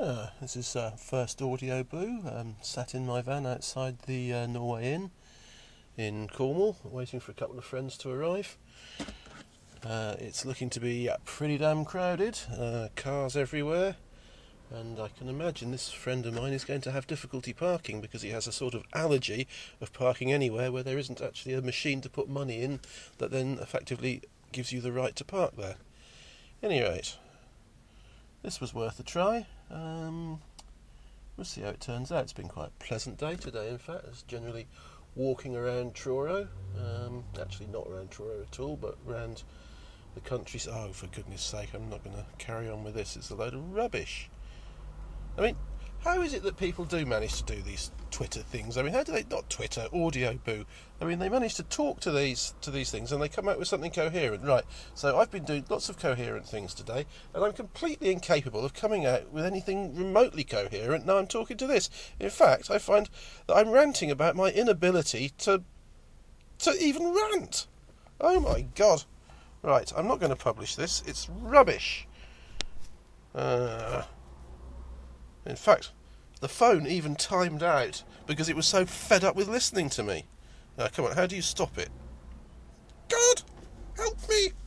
This is first audio boo. Sat in my van outside the Norway Inn in Cornwall, waiting for a couple of friends to arrive. It's looking to be pretty damn crowded, cars everywhere, and I can imagine this friend of mine is going to have difficulty parking because he has a sort of allergy of parking anywhere where there isn't actually a machine to put money in that then effectively gives you the right to park there. Any rate, this was worth a try. We'll see how it turns out. It's been quite a pleasant day today, in fact. It's generally walking around Truro. Actually not around Truro at all, but around the countryside. Oh, for goodness sake, I'm not going to carry on with this. It's a load of rubbish. I mean, how is it that people do manage to do these Twitter things? I mean, how do they, not Twitter, audio boo. I mean, they manage to talk to these things and they come out with something coherent. Right, so I've been doing lots of coherent things today and I'm completely incapable of coming out with anything remotely coherent now I'm talking to this. In fact, I find that I'm ranting about my inability to even rant. Oh my God. Right, I'm not going to publish this. It's rubbish. In fact, the phone even timed out because it was so fed up with listening to me. Come on, how do you stop it? God, help me!